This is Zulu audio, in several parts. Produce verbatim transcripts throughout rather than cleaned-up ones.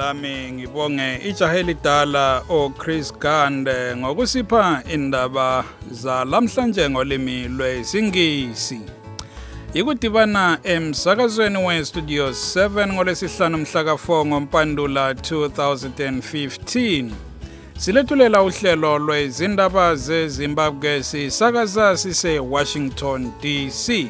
lami ngibonge ijaheli dala o Chris Gande ngokusipha indaba za lamhlanje ngolimi lwesingisi. Ikudibana emsakazweni we Studio seven ngolesihlanu mhla ka four ngoMpandula two thousand fifteen. Silethulela uhlelo lwezindaba zeZimbabwe sisakaza sise Washington D C.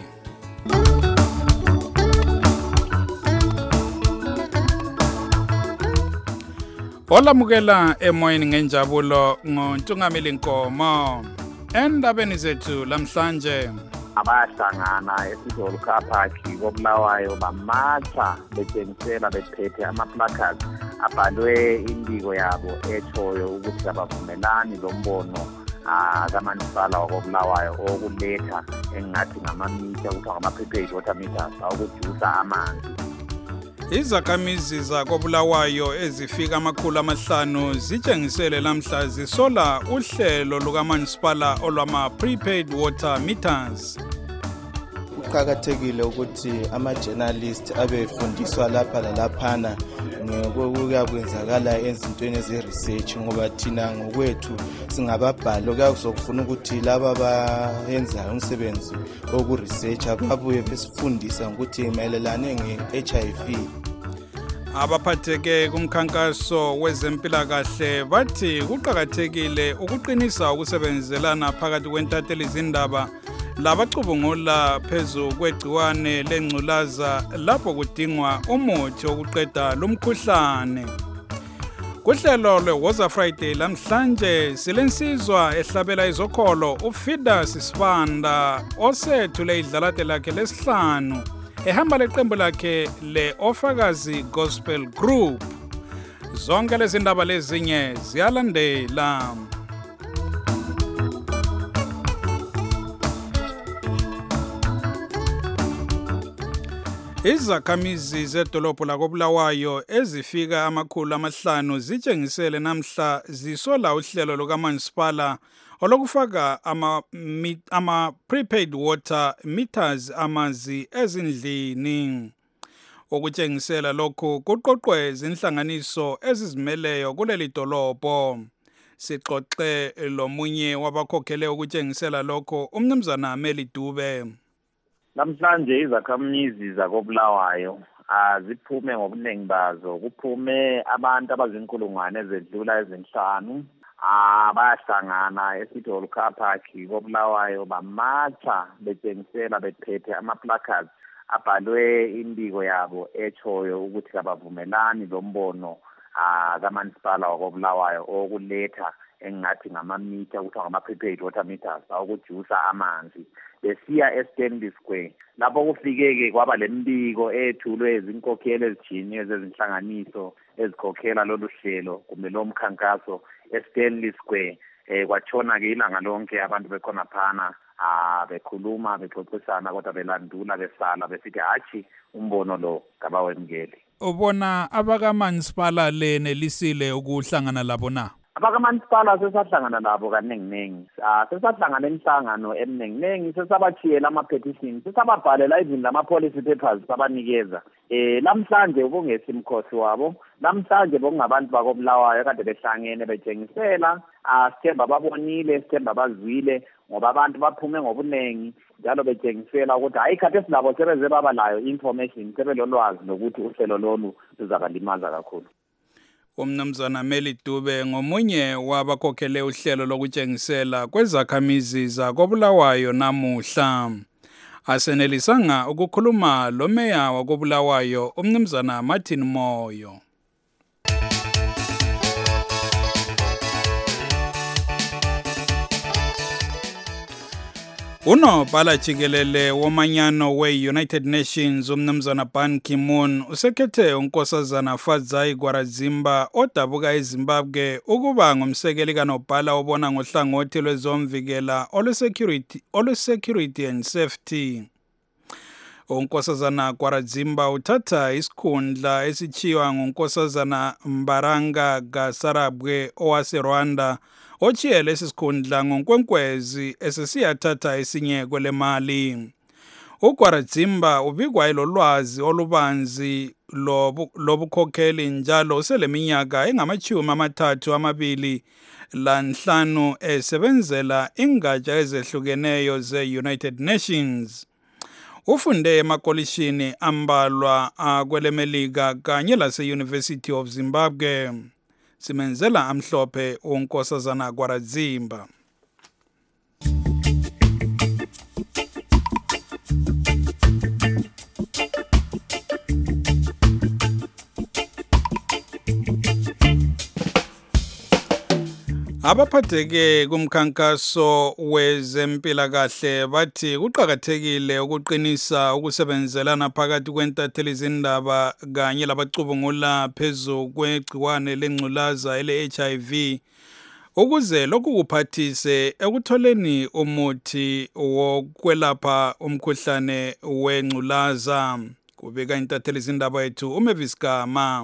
Olamukela emoyeni ngenjabulo ngoNtungameli Nkomo. Endabeni zethu lamhlanje abahlangana eSidolo Car Park koBulawayo bamatha betshengisela bephethe ama-placards abhalwe imbiko yabo ethoyo ukuthi abavumelani lombono kamasipala wakoBulawayo okuletha engathi ngamamitha kuthiwa ngama-prepaid water meters okujusa amanzi. Izakhamizi zakoBulawayo ezifika amakhulu amahlanu zitshengisele lamhla zisola uhlelo lukamasipala olwama-prepaid water meters. Kuqakathekile ukuthi ama-journalist abefundiswa lapha lalaphana ngokuyakwenzakala ezintweni eze-research ngoba thina ngokwethu singababhali okuyakuzokufuna ukuthi laba abayenzayo umsebenzi wokuresearcha babuye besifundisa ukuthi mayelelane nge-H I V. Abaphatheke kumkhankaso wezempilakahle bathi kuqakathekile ukuqinisa ukusebenzelana phakathi kwentatheli zindaba labacubungula phezu kwegciwane lengculaza lapho kudingwa umuthi wokuqeda lumkhuhlane. Kuhlelo lweWoza Friday lamhlanje silensizwa ehlabela izokholo uFidas Sibanda osethule idlalate lakhe lesihlanu ehamba leqembu lakhe le-Ofakazi Gospel Group. Zonke lezi ndaba lezinye ziyalandela. Izakhamizi zedolobho lakoBulawayo ezifika amakhulu amahlanu zitshengisele namhla zisola uhlelo lukamasipala olokufaka ama, ama prepaid water meters amazi ezindlini. Okutshengisela lokhu kuqoqwe izinhlanganiso ezizimeleyo kuleli dolobho. Sixoxe lomunye wabakhokhele ukutshengisela lokho umnumzana Meli Dube. Namhlanje izakhamizi zakoBulawayo aziphume ngobuningi bazo, kuphume abantu abazinkulungwane ezedlula ezinhlanu abahlangana eSidolo Car Park koBulawayo bamatha betshengisela bephethe ama-placards abhalwe imbiko yabo ethoyo ukuthi abavumelani lombono kamasipala wakoBulawayo okuletha engathi ngamamitha kuthiwa ngama-prepaid water meters okujusa amanzi. Besiya eStanley Square lapho kufikeke kwaba lembiko ethulwe izinkokhelo ezijiniwe zezinhlanganiso ezikhokhela lolu hlelo kumbe lo mkhankaso eStanley Square. Eh kwatshona ke ilanga lonke abantu bekhona phana ah bekhuluma bexoxisana kodwa belandula besala besithi hachi umbono lo ngabawemkeli. Ubona abakamasipala lenelisile ukuhlangana labo na? Abakamasipala sesahlangana labo kaningi-ningi. Ah sesahlangana emhlangano eminingi-ningi sesabachiyela ama-petitions sesababhalela even lama-policy papers sabanikeza. Eh lamhlanje ubungesimkhosi wabo namhlanje bokungabantu bakoBulawayo kade behlangene betshengisela ah sithemba babonile sithemba bazwile ngoba abantu baphume ngobunengi njalo betshengisela ukuthi hayi kade sinabo sebeze baba layo information sebelolwazi lokuthi uhlelo lolu luzabalimaza kakhulu. Umnumzana Meli Dube ngomunye wabakhokhele uhlelo lokutshengisela kwezakhamizi zakoBulawayo namuhla. Asenelisanga ukukhuluma lo meya wakoBulawayo umnumzana Martin Moyo. Unobhala jikelele womanyano we-United Nations umnumzana Ban Ki-moon usekhethe unkosazana Fadzai Gwaradzimba odabuka eZimbabwe ukuba ngumsekeli kanobhala obona ngohlangothi lwezomvikela olu-security, olu-security and safety. Unkosazana Gwaradzimba uthatha isikhundla esichiwa ngunkosazana Mbaranga Gasarabwe owase Rwanda ochiye lesi sikhundla ngonkwenkwezi esesiyathatha esinye kwele mali. uGwaradzimba ubikwa ilolwazi olubanzi lobukhokheli njalo useleminyaka engamachumi amathathu amabili lanhlanu esebenzela ingatsha ezehlukeneyo ze-United Nations. Ufunde emakolishini ambalwa kwelemelika kanye lase-University of Zimbabwe. Simenzela amhlophe uNkosazana Gwaradzimba. Abaphatheke kumkhankaso wezempilakahle bathi kuqakathekile ukuqinisa ukusebenzelana phakathi kwentatheli zindaba kanye labacubungula phezu kwegciwane lengculaza ele-H I V ukuze lokhu kuphathise ekutholeni umuthi wokwelapha umkhuhlane wengculaza. Kubika intatheli zindaba yethu uMavis Gama.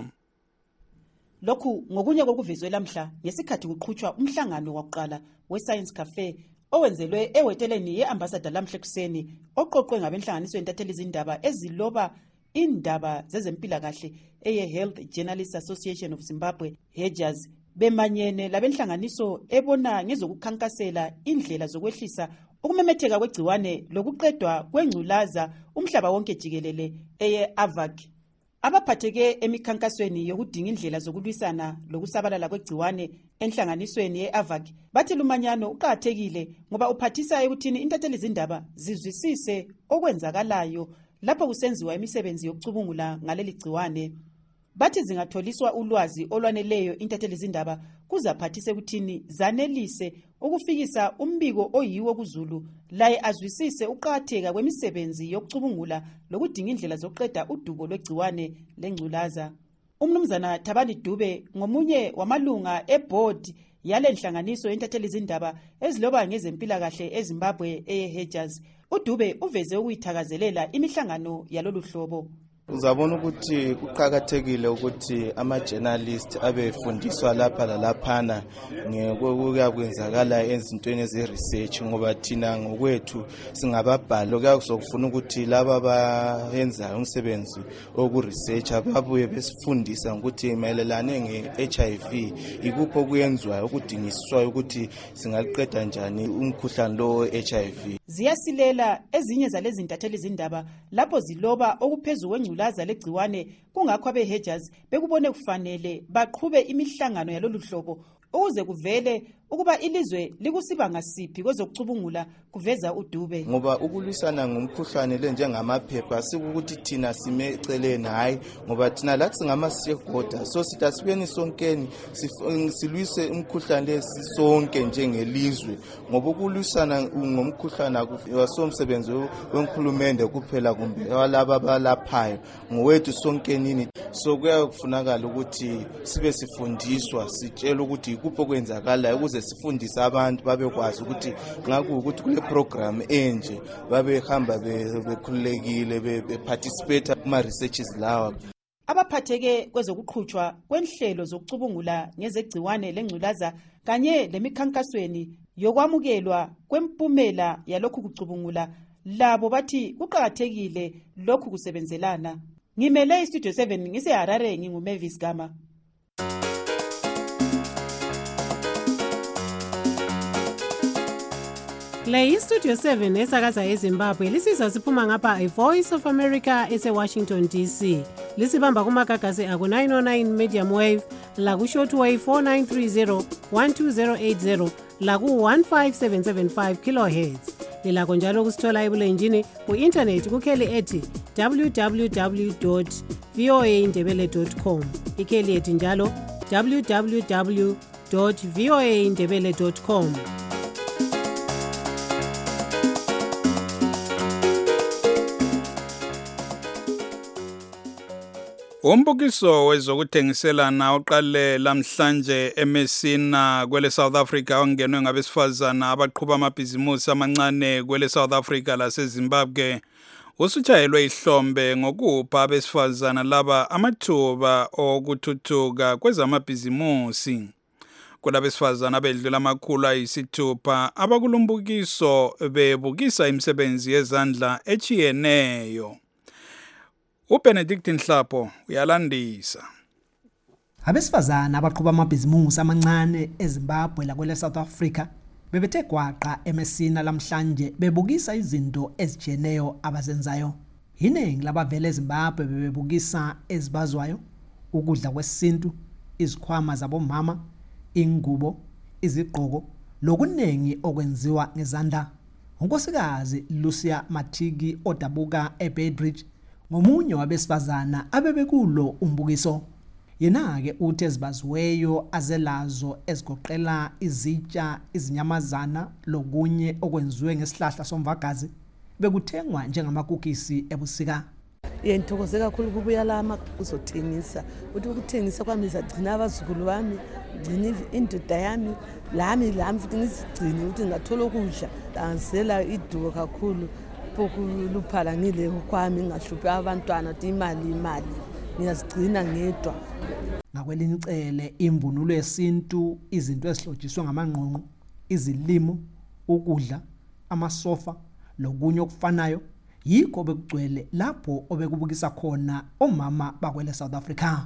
Lokhu ngokunye kokuvezwe lamhla ngesikhathi kuqhutshwa umhlangano wokuqala we-Science Cafe owenzelwe eweteleni ye-Ambassador lamhle kuseni oqoqwe ngabenhlanganiso yentatheli zindaba eziloba indaba zezempilakahle eye-Health Journalists Association of Zimbabwe Hedgers bemanyene labenhlanganiso ebona ngezokukhankasela indlela zokwehlisa ukumemetheka kwegciwane lokuqedwa kwengculaza umhlaba wonke jikelele eye-A V A C. Abaphatheke emikhankasweni yokudinga indlela zokulwisana lokusabalala kwegciwane enhlanganisweni ye-A V A C bathi lumanyano uqhakathekile ngoba uphathisa ekuthini intatheli zindaba zizwisise okwenzakalayo lapho kusenziwa imisebenzi yokucubungula ngaleli gciwane. Bathi zingatholiswa ulwazi olwaneleyo intatheli zindaba kuzaphathisa ekuthini zanelise ukufikisa umbiko oyiwo kuzulu laye azwisise uqhakatheka kwemisebenzi yokucubungula lokudinga indlela zokuqeda udubo lwegciwane lengculaza. Umnumzana Thabani Dube ngomunye wamalunga eboard yale nhlanganiso yentatheli zindaba eziloba ngezempilakahle eZimbabwe eye-Hedgers. uDube uveze ukuyithakazelela imihlangano yalolu hlobo. Uzabona ukuthi kuqhakathekile ukuthi ama-journalist abefundiswa lapha lalaphana ngokuya kwenzakala ezintweni eze-research ngoba thina ngokwethu singababhali okuyakuzokufuna ukuthi laba abayenza umsebenzi woku-research babuye besifundisa ukuthi mayelelane nge-H I V ikuphi okuyenziwayo okudingisiswayo ukuthi singaliqeda njani umkhuhlane lo we-H I V. Ziyasilela ezinye zalezi ntatheli zindaba lapho ziloba okuphezu kwengculaza legciwane kungakho abe-Hedgers bekubone kufanele baqhube imihlangano yalolu hlobo ukuze kuvele ukuba ilizwe likusiba ngasiphi kwezokucubungula kuveza uDube. Ngoba ukulwisana ngomkhuhlane le njengamaphepha sikukuthi thina simeceleni hayi ngoba thina lathi ngama-stakeholder so sithi asibeni sonkeni silwise umkhuhlane lesi sonke njengelizwe ngoba ukulwisana ngomkhuhlane wasomsebenzi wenkhulumende kuphela kumbe walaba abalaphayo ngowethu sonkenini. So kuyakufunakala ukuthi sibe sifundiswa sitshela ukuthi ikuphi okwenzakala ukuze sifundise abantu babekwazi ukuthi ngaku ukuthi kule program enje babehamba bekhululekile beparticipate kuma researches lawa. Abaphatheke kwezokuqhutshwa kwenhlelo zokucubungula ngezegciwane lengculaza kanye lemikhankasweni yokwamukelwa kwempumela yalokhu kucubungula labo bathi kuqhakathekile lokhu kusebenzelana. Ngimele iStudio seven ngiseHarare nginguMavis Gama. Le iStudio seven esakaza eZimbabwe lisiza siphuma ngapha iVoice of America ese-Washington D C. Lisibamba kumagagasi aku nine oh nine medium wave, laku shortwave four nine three zero, one two zero eight zero, laku one five seven seven five kilohertz. Lilakho njalo kusithola ebulenjini ku-internet kukheli ethi w w w dot v o a ndebele dot com. Ikheli ethi njalo w w w dot v o a ndebele dot com. Umbukiso wezokuthengiselana uqale lamhlanje eMessina kwele South Africa ongenwe ngabesifazana abaqhuba amabhizimusi amancane kwele South Africa laseZimbabwe. Usutshayelwe ihlombe ngokupha abesifazana laba amathuba okuthuthuka kwezamabhizimusi. Kulabesifazana bedlula amakhulu ayisithupha abakulumbukiso bebukisa imisebenzi yezandla echiyeneyo. uBenedict Nhlapo uyalandisa. Abesifazana abaqhuba amabhizimusi amancane eZimbabwe lakwele South Africa bebethe gwaqa eMessina lamhlanje bebukisa izinto ezijeneyo abazenzayo. Iningi labavele eZimbabwe bebebukisa ezibazwayo, ukudla kwesintu, izikhwama zabomama, ingubo, izigqoko, lokunengi okwenziwa ngezandla. Unkosikazi Lucia Matigi odabuka eBedridge ngomunye wabesifazana abebekulo umbukiso. Yena ke uthi ezibaziweyo azelazo ezigoqela izitsha, izinyamazana lokunye okwenziwe ngesihlahla somvagazi bekuthengwa njengamakukisi ebusika. Ngiyathokoza kakhulu ukubuya lama kuzothengisa. Uthi ukuthengisa kwami ngizagcina abazukulu bami, ngcina indoda yami, lami lami futhi ngizigcine ukuthi ngathola ukudla. Angizela iduko kakhulu pokuluphala ngile kwami ngahluphi abantwana ukuthi imali imali. Ngiyazigcina ngedwa. Ngakwelinye icele imvunulo yesintu, izinto ezihlotshiswe ngamangqongqo, izilimo, ukudla, amasofa lokunye okufanayo yikho bekugcwele lapho obekubukisa khona omama bakwele South Africa.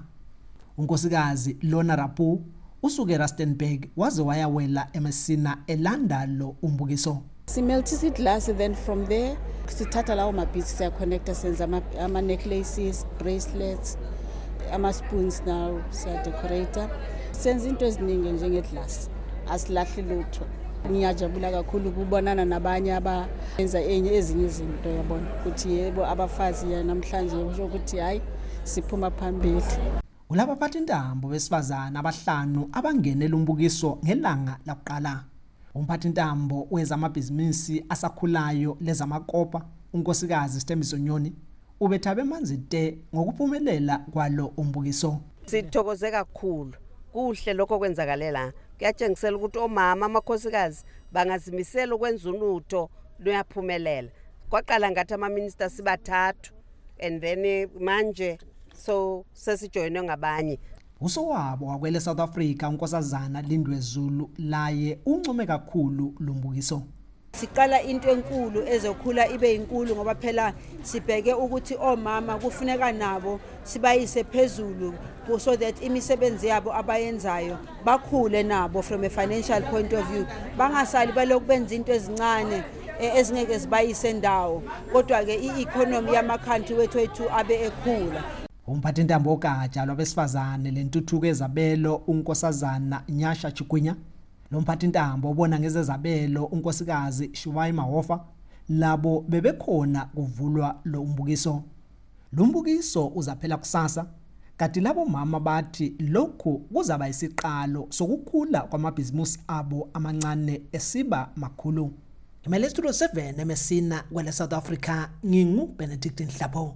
Unkosikazi Lona Rapu usuke Rustenburg waze wayawela eMessina elanda lo umbukiso. Simeltisa iglass, then from there sithatha lawo mabits siya connecta senza ama necklaces, bracelets, ama spoons now siya decorator. Senza into eziningi njengeglass. Asilahli lutho. Ngiyajabula kakhulu ukubonana nabanye abayenza enye ezinye izinto yabona ukuthi yebo abafazi namhlanje usho ukuthi hayi siphuma phambili. Ulaba phathi intambo besifazana abahlanu abangenela umbukiso ngelanga laqala. Umphathi intambo wezamabhizinisi asakhulayo lezamakopa unkosikazi Sithembiso Nyoni ubethabe manzi te ngokuphumelela kwalo umbukiso. Sithokoze kakhulu kuhle lokho kwenzakalela. Kuyatshengisela ukuthi omama amakhosikazi bangazimisela ukwenza ulutho luyaphumelela. Kwaqala ngathi ama minister sibathathu and then manje so sesijoyinwe ngabanye. Usowabo wakwele South Africa unkosazana Lindwe Zulu laye uncome kakhulu lumbukiso. Siqala into enkulu ezokhula ibe inkulu ngoba phela sibheke ukuthi omama kufuneka nabo sibayise phezulu so that imisebenzi yabo abayenzayo bakhule nabo from a financial point of view. Bangasali balokhu benza into ezincane ezingeke zibayise ndawo kodwa ke i-economy yamakhantri wethu wethu abe ekhula. Umphathi intambo ogatsha lwabesifazane lentuthuko ezabelo unkosazana Nyasha Chigwinya, lo mphathi intambo obona ngezezabelo unkosikazi Shuwai Mahofa labo bebekhona kuvulwa lo umbukiso. Lo mbukiso uzaphela kusasa kanti labo mama bathi lokhu kuzaba isiqalo sokukhula kwamabhizimusi abo amancane esiba makhulu. Imele Studio seven eMessina kwele South Africa ngingu Benedict Nhlapo.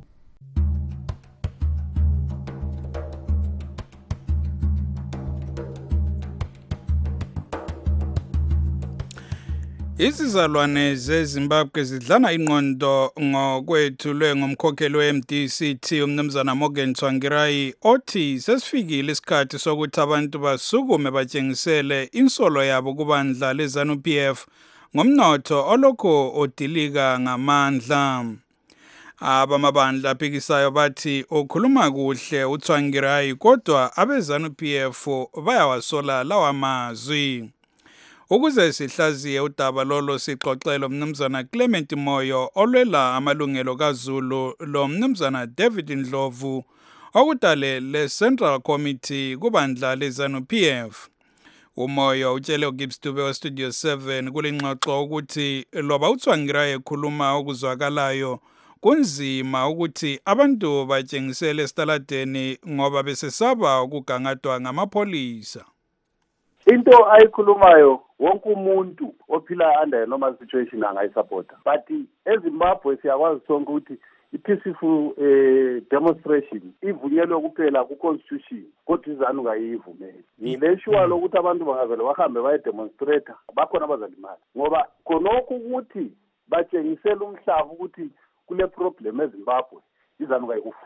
Izizalwane zeZimbabwe zidlana ingqondo ngokwethulwe ngomkhokheli we-M D C T umnumzana Morgan Tsvangirai othi sesifikile isikhathi sokuthi abantu basukume batshengisele insolo yabo kubandla leZANU P F ngomnotho olokho odilika ngamandla. Abamabandla aphikisayo bathi okhuluma kuhle uTsvangirai kodwa abeZANU P F bayawasola lawa mazwi. Ukuze sihlaziye udaba lolo sixoxela umnumzana Clement Moyo olwela amalungelo kaZulu lo mnumzana David Ndlovu okudale le Central Committee kubandla leZANU P F. Umoyo utshele uGibbs Dube wa Studio seven kulengxoxo ukuthi loba uTsvangirai ekhuluma okuzwakalayo kunzima ukuthi abantu batshengisele esitaladeni ngoba besesaba ukugangadwa ngamapholisa. Into ayikhulumayo wonke umuntu ophila under normal situation angayisupporta, but eZimbabwe siyakwazi sonke ukuthi i-peaceful uh, demonstration ivunyelwe kuphela ku-constitution kodwa iZANU ngayivumeli. Yile shuwa lokuthi abantu bangavele bahambe bayedemonstrate bakhona abazalimala ngoba khonokho ukuthi batshengisela umhlaba ukuthi kule problem eZimbabwe iZANU ngayikufuni.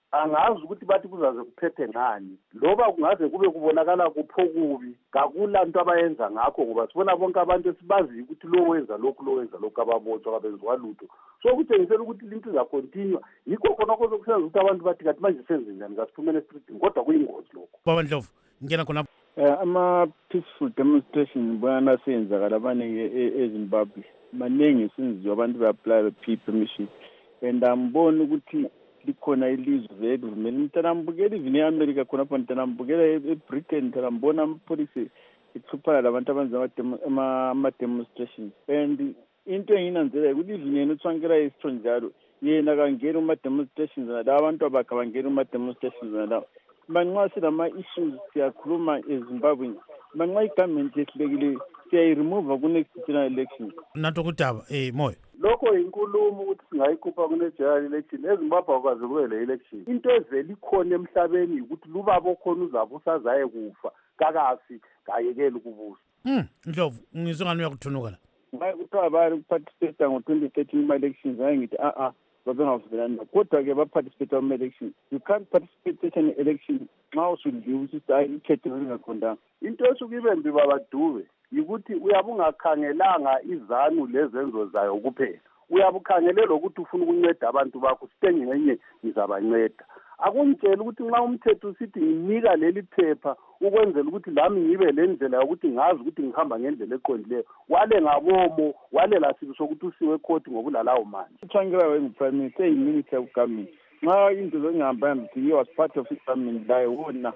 angazi ukuthi bathi kuzaze kuphethe ngani loba kungaze kube kubonakala kuphokubi kakula into abayenza ngakho ngoba sibona bonke abantu esibazi ukuthi lo wenza lokhu lo wenza lokhu ababotshwa abenziwa lutho so kutshengisela ukuthi into iza continue yikho khona kuzokusenza ukuthi abantu bathi kathi manje senze njani ngasiphumele street kodwa kuyingozi lokho baba Ndlovu ngena khona eh ama peaceful demonstration bona senzakala abaningi eZimbabwe maningi sinzizwa abantu be-apply P permission and ambona ukuthi likhona ilizwe vele kumele mntanambukela even eAmerica khona pha mntanambukela eBritain mntanambona amapolisi ithuphala labantu abenza ama demonstrations and into engiyinanzela ukuthi even yena uTsvangira isitho njalo yena kangena uma demonstrations la abantu abakha bangena uma demonstrations la manxa silama issues siyakhuluma eZimbabwe manxa igovernment yehlekile siyayiremove ku next general election nanto kudaba eh moyo lokho inkulumo ukuthi singayikhupha kune general election eZimbabwe akwazi kube le election into evela ikhona emhlabeni ukuthi lubaba okhona uzabusa azaye kufa kakasi kayekela ukubusa mm Ndlovu ngizwe ngani uyakuthunuka la ngaye kuthiwa bari ukuparticipate ngo twenty thirteen ima elections ngaye ngithi a a babengavumelani kodwa ke baparticipate kuma elections you can't participate in an election nxa usudliwe ukuthi hayi ikhetho lingakhondanga into esuke ibe mbi babaduve yikuthi uyabungakhangelanga izanu lezenzo zayo kuphela uyabukhangelela ukuthi ufuna ukunceda abantu bakho sithengi ngenye ngizabanceda akungitshela ukuthi nxa umthetho usithi nginika leli phepha ukwenzela ukuthi lami ngibe lendlela yokuthi ngazi ukuthi ngihamba ngendlela eqondileyo wale ngabomo wale lasibi sokuthi usiwe ecourt ngobulalawo manje uTsvangira when prime minister iminister of government nxa into zengihamba mthi he was part of the government layo wona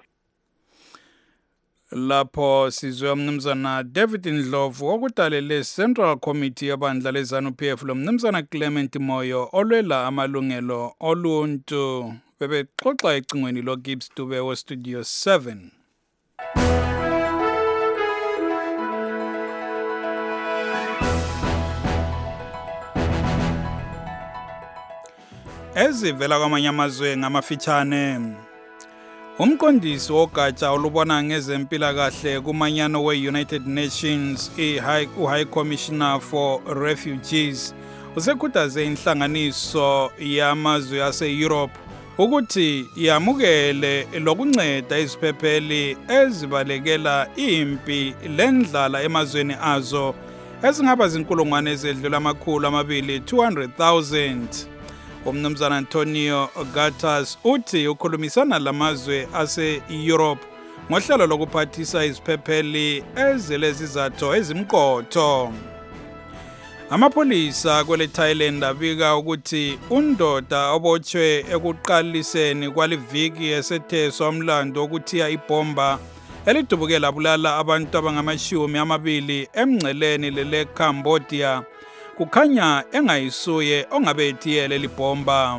lapho sizwe umnumzana David Ndlovu okudalele Central Committee yabandla leZANU P F lo mnumzana Clement Moyo olwela amalungelo oluntu bebexoxa ecingweni lo Gibbs Dube we Studio seven. Ezivela kwamanye amazwe ngamafitshane umqondisi wogatsha olubona ngezempilakahle kumanyano we-United Nations i-High Commissioner for Refugees usekhuthaze inhlanganiso yamazwe ase-Europe ukuthi yamukele lokunceda iziphepheli ezibalekela impi lendlala emazweni azo ezingaba zinkulungwane ezedlula amakhulu amabili two hundred thousand. Umnumzana Antonio Guterres uthi ukhulumisana lamazwe ase-Europe ngohlelo lokuphathisa iziphepheli ezelezizatho ezimqotho. Amapolisa kwele Thailand abika ukuthi undoda obotshwe ekuqaliseni kwaliviki esetheswa umlando wokuthiya ibomba elidubukela bulala abantu abangamashumi amabili emngceleni lele Cambodia kukhanya engayisuye ongabe ethiyele libomba.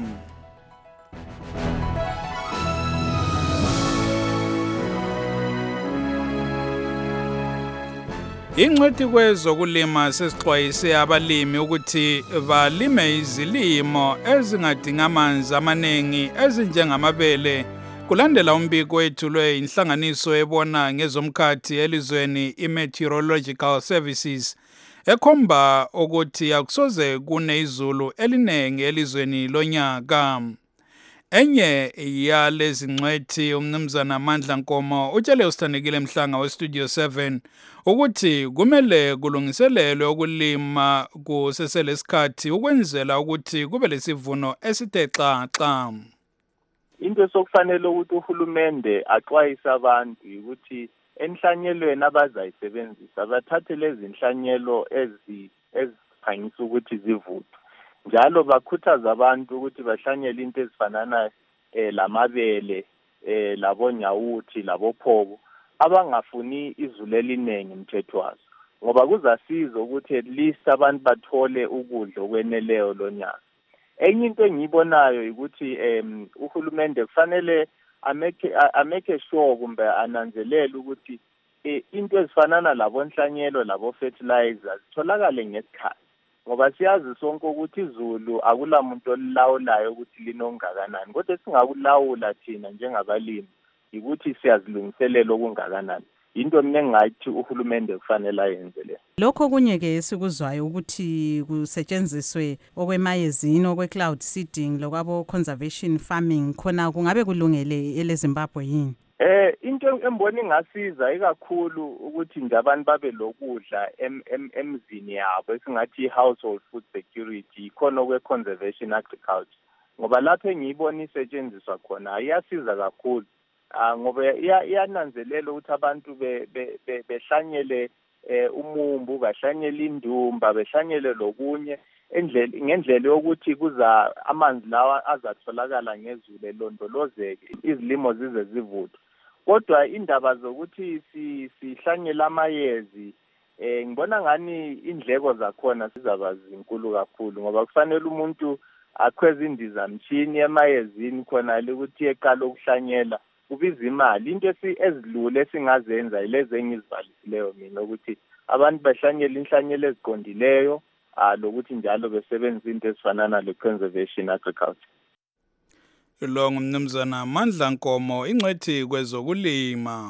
Ingcwethi kwezokulima sesixwayise abalimi ukuthi balime izilimo ezingadinga amanzi amaningi ezinjengamabele kulandela umbiko wethulwe inhlanganiso ebona ngezomkhathi elizweni i-Meteorological Services ekhomba ukuthi akusoze kune izulu elinengi elizweni lonyaka. Enye yalezi ngcwethi umnumzana Mandla Nkomo utshele usithandekile Mhlanga we Studio seven ukuthi kumele kulungiselelwe ukulima kuseselesikhathi ukwenzela ukuthi kube lesivuno esithe xaxa. Into sokufanele ukuthi uhulumende axwayise abantu ukuthi enhlanyelweni abazayisebenzisa bathathe lezi inhlanyelo ezi eziphangisa ukuthi zivuthwe njalo bakhuthaza abantu ukuthi bahlanyele into ezifanana eh lamabele eh labonyawuthi labophoko abangafuni izulu elinengi mthetho wazo ngoba kuzasiza ukuthi at least abantu bathole ukudla okweneleyo lonyaka. Enye into engiyibonayo ukuthi em uhulumende kufanele ameke ameke sure kumbe ananzelele ukuthi into ezifanana labo nhlanyelo labo fertilizers zitholakale ngesikhathi ngoba siyazi sonke ukuthi izulu akula muntu olilawulayo ukuthi linongakanani kodwa singakulawula thina njengabalimi ukuthi siyazilungiselela okungakanani. into mina engathi uhulumende kufanele ayenze le. Lokho kunye ke sikuzwayo ukuthi kusetshenziswe okwemayezini okwe-cloud seeding lokwabo conservation farming khona kungabe kulungele eleZimbabwe yini? Eh into embona ingasiza ikakhulu ukuthi nje abantu babe lokudla emzini yabo esingathi household food security khona okwe conservation agriculture. Ngoba lapho engiyibona isetshenziswa khona iyasiza kakhulu. Ah ngoba iyananzelela ukuthi abantu behlanyele umumbu, bahlanyele indumba, behlanyele lokunye endlela ngendlela yokuthi kuza amanzi lawa azatholakala ngezulu elondolozeke izilimo zize zivuthwe. Kodwa indaba zokuthi sihlanyele amayezi eh ngibona ngani indleko zakhona sizaba zinkulu kakhulu ngoba kufanele umuntu akhweza indiza mchini emayezini khona ukuthi eqala ukuhlanyela kubiza imali. Into ezilule esingazenza ileze engizibalisileyo mina ukuthi abantu bahlanyele inhlanyelo eziqondileyo lokuthi njalo besebenzisa into ezifana nale conservation agriculture. Lo ngumnumzana Mandla Nkomo ingcwethi kwezokulima.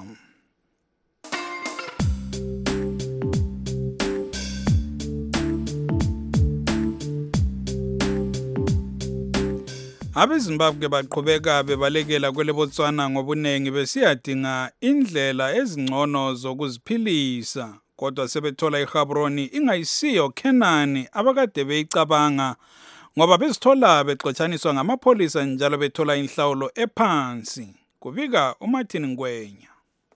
AbeZimbabwe baqhubeka bebalekela kwele Botswana ngobunengi besiyadinga indlela ezingcono zokuziphilisa kodwa sebethola iGaborone ingayisiyo Kenani abakade beyicabanga ngoba bezithola bexotshaniswa ngamapholisa njalo bethola inhlawulo ephansi. Kubika uMartin Ngwenya.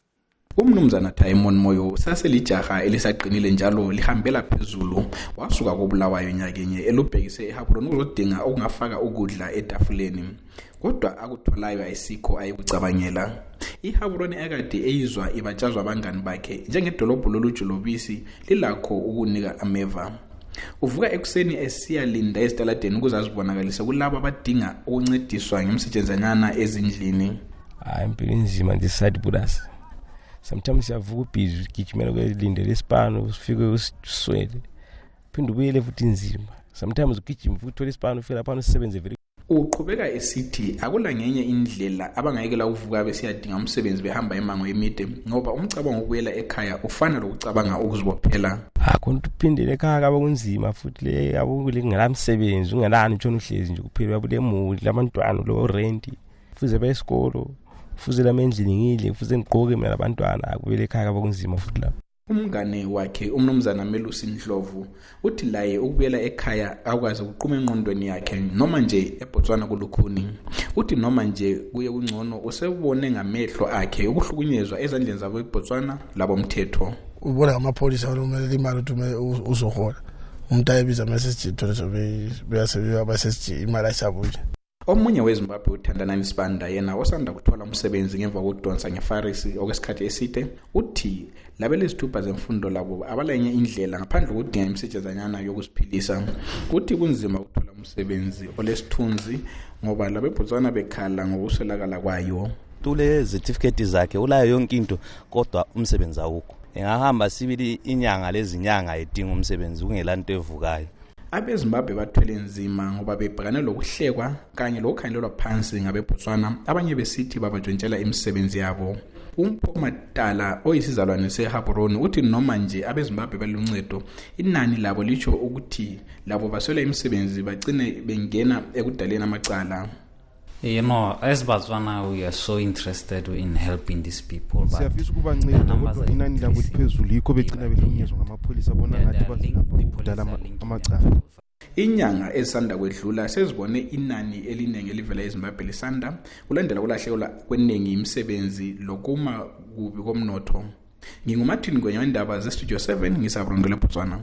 Umnumzana Taimon Moyo saselijaha elisaqinile njalo lihambela phezulu wasuka koBulawayo nyakenye elubhekise eGaborone uzodinga okungafaka ukudla etafuleni kodwa akutholayo ayisikho ayikucabangela. iGaborone akade eyizwa ibatshazwa abangani bakhe njengedolobho lolujulobisi lilakho ukunika ameva. Uvuka ekuseni esiyalinda esitaladeni ukuze azibonakalise kulabo abadinga ukuncediswa ngemisetshenzanyana ezindlini. Impilo inzima ndiside budasi. Sometimes siyavuka ubhizi ugijimela kwelindele isipano usifike uswele. Phinde ubuyele futhi inzima. Sometimes ugijima futhi uthola isipano ufika lapha usebenze very. Uqhubeka esithi akula ngenye indlela abangayekela ukuvuka besiyadinga umsebenzi behamba emango emide ngoba umcabango ukuyela ekhaya ufana lokucabanga ukuzibophela. Akhona uphindele ekhaya kaba kunzima futhi le abukule kungelamsebenzi ungelani utshona uhlezi nje kuphela babule emuli labantwana lo rent fuze besikolo fuze lamendlini ngidle fuze ngigqoke mina labantwana akubele ekhaya kaba kunzima futhi lapho. Umngane wakhe umnumzana Melusi Ndlovu uthi laye ukubuyela ekhaya akwazi ukuqhuma engqondweni yakhe noma nje eBotswana kulukhuni. Uthi noma nje kuye kungcono usebone ngamehlo akhe ukuhlukunyezwa ezandleni zabo eBotswana labo mthetho. Ubona amapholisa olumele imali uthi uzohola umuntu ayebiza message thole sobe beyasebenza abasesiji imali ayisabuje. Omunye weZimbabwe uThandanani Sibanda yena osanda kuthola umsebenzi ngemva kokudonsa ngefarisi okwesikhathi eside uthi labele izithupha zemfundo labo abalenye indlela ngaphandle kokudinga imisetshenzanyana yokusiphilisa. Uthi kunzima ukuthola umsebenzi olesithunzi ngoba labe Botswana bekhala ngokuswelakala kwayo. Tule certificate zakhe ulayo yonke into kodwa umsebenzi awukho. Engahamba sibili inyanga lezinyanga edinga umsebenzi kungelanto evukayo. AbeZimbabwe bathwele nzima ngoba bebhekane lokuhlekwa kanye lokukhangelwa phansi ngabeBotswana abanye besithi babajontshela imisebenzi yabo. Umpho Matala oyisizalwane seGaborone uthi noma nje abeZimbabwe baluncedo inani labo licho ukuthi labo baswela imisebenzi bagcine bengena ekudaleni amacala. You know, as Botswana, we are so interested in helping these people. Siyafisa ukubanceda kodwa inani labo liphezulu yikho begcina behlukunyezwa ngamapholisa bona ngathi bazidala amacala. Inyanga ezisanda kwedlula sezibone inani elinenge elivela eZimbabwe lisanda kulandela kulahlekelwa kweningi imisebenzi lokuma kubi komnotho. NginguMartin Ngwenya wendaba zeStudio seven ngisabrondele eBotswana.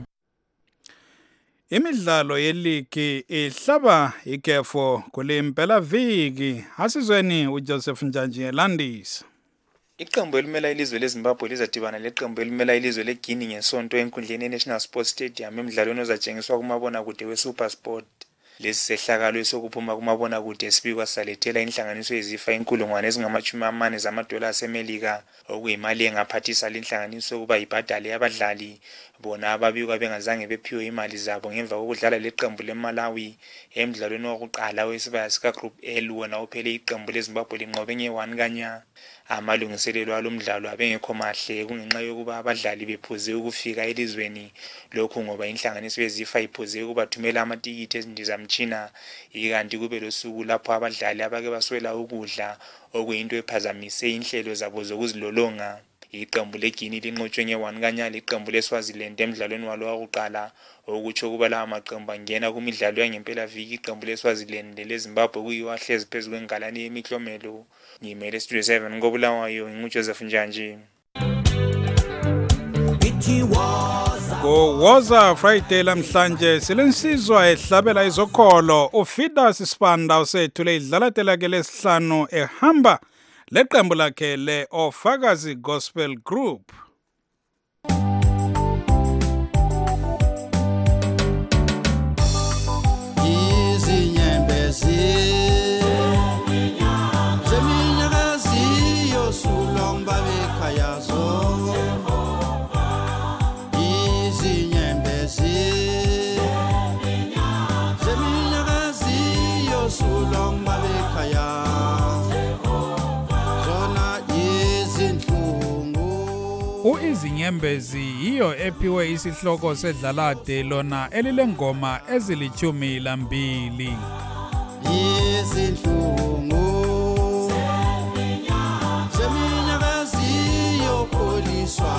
Imidlalo yeligi ihlaba ikefo kule mpelaviki asizweni uJoseph Njanji elandisa. Iqembu elimela ilizwe leZimbabwe lizadibana leqembu elimela ilizwe leGuinea ngesonto enkundleni yeNational Sports Stadium emidlalweni ozatshengiswa kumabonakude weSuperSport. Lesi sehlakalo sokuphuma kumabonakude sibikwa salethela inhlanganiso yezifa inkulungwane ezingamachumi amane zamadola aseMelika okuyimali engaphathisa lenhlanganiso kuba ibhadale abadlali bona ababikwa bengazange bephiwe imali zabo ngemva kokudlala leqembu leMalawi emidlalweni wokuqala wesibaya sika Group L wona uphele iqembu leZimbabwe linqobe nge one kanya. Amalungiselelo alomdlalo abengekho mahle kungenxa yokuba abadlali bephuze ukufika elizweni, lokhu ngoba inhlanganiso yeZIFA iphuze ukubathumela amatikiti ezindizamtshina ikanti kube losuku lapho abadlali abake baswela ukudla okuyinto ephazamise inhlelo zabo zokuzilolonga. Iqembu leGuinea linqotshwe nge one kanya liqembu leSwaziland emidlalweni walo wokuqala, okutsho kuba lawa maqembu angena kumidlalo yangempela viki. Iqembu leSwaziland leZimbabwe kuyiwo ahlezi phezu kwengalane yemiklomelo. Ngimele Studio seven ngobulawayo nginguJoseph Njanji. Go Woza Friday lamhlanje silensizwa ehlabela izokholo uFidas Sibanda usethule idlala tela ke lesihlanu ehamba leqembu lakhe le Ofakazi Gospel Group. Uizinyembezi yiyo ephiwe isihloko sedlalade lona elilengoma ezilichumi lambili. Izinhlungu zeminyakazi yokholiswa.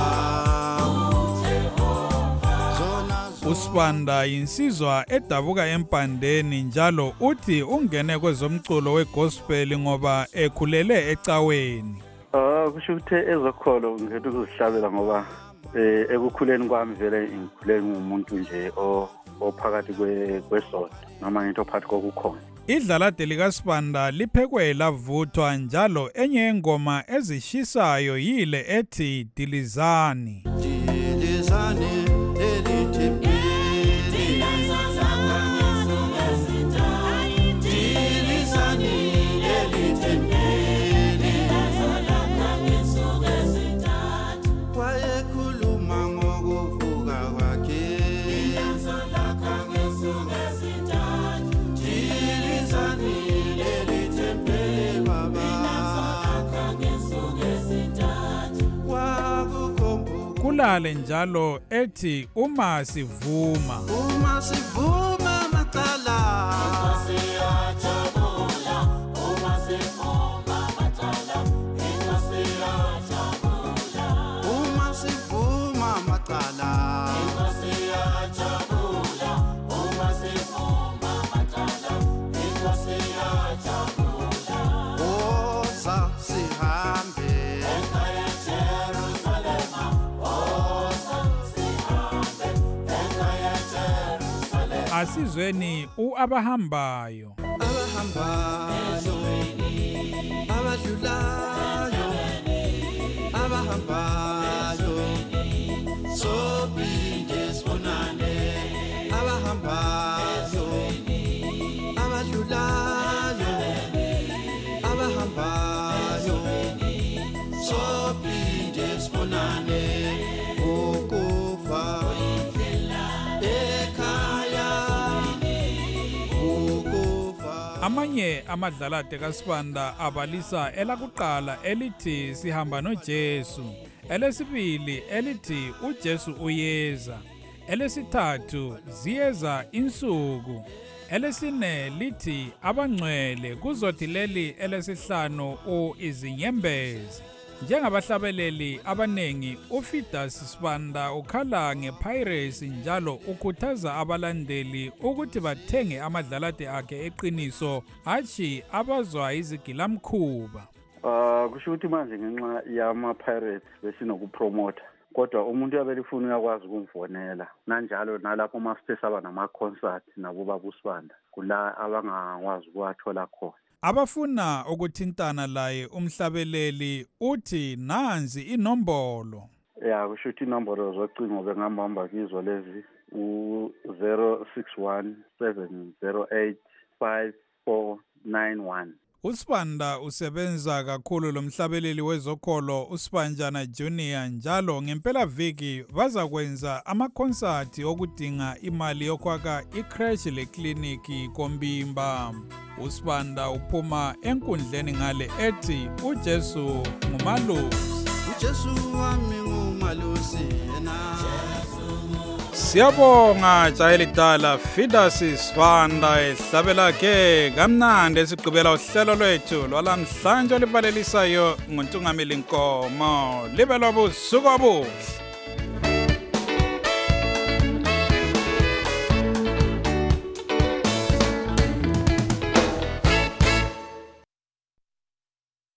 uSibanda yinsizwa edabuka empandeni njalo uthi ungene kwezomculo wegospel ngoba ekhulele ecaweni. Ah kusho ukuthi ezokholo ngikhetha ukuzihlabela ngoba eh ekukhuleni kwami vele ngikhule ngumuntu nje ophakathi kwesonto noma into phakathi kokukhona. Idlalade likaSibanda liphekwe lavuthwa njalo enye yengoma ezishisayo yile ethi Dilizani. Dilizani elithi kulale njalo ethi uma sivuma uma sivuma matala inkosi yajabula uma sivuma matala inkosi yajabula uma sivuma matala inkosi yajabula uma sivuma matala inkosi yajabula oza sihambe ekhaya Jerusalema. Asizweni uabahambayo abahambayo abadlulayo abahambayo sophinde sibonane abahambayo abadlulayo abahambayo sophinde sibonane ukufa amanye amadlalade kaSibanda abalisa elakuqala elithi sihamba noJesu, elesibili elithi uJesu uyeza, elesithathu ziyeza insuku, elesine lithi abangcwele, kuzothi leli elesihlanu uizinyembezi. Njengabahlabeleli abanengi uFidas Sibanda ukhala ngepiracy njalo ukhuthaza abalandeli ukuthi bathenge amadlalade akhe eqiniso achi abazwa izigilamkhuba. Ah kusho ukuthi manje ngenxa yama pirates besinokupromote kodwa umuntu abelifuna uyakwazi ukumfonela nanjalo nalapho masithe saba nama concert nabo babuSibanda kula abangakwazi ukuwathola khona. Abafuna ukuthintana laye umhlabeleli uthi nanzi inombolo. Ya kusho ukuthi inombolo zocingo bengihamba kizo lezi u zero six one seven zero eight five four nine one. uSibanda usebenza kakhulu lomhlabeleli wezokholo uSibanjana Junior njalo ngempela viki baza kwenza amakhonsati okudinga imali yokwakha icrash lekliniki kombimba. uSibanda uphuma enkundleni ngale ethi uJesu ngumalusi. uJesu wami ngumalusi yena. Siyabonga jayeli dala Fidas Sibanda ehlabela ke kamnandi esigqibela uhlelo lwethu lwalamhlanje olivalelisayo nguntungameli Nkomo libe lobusuku obuhle.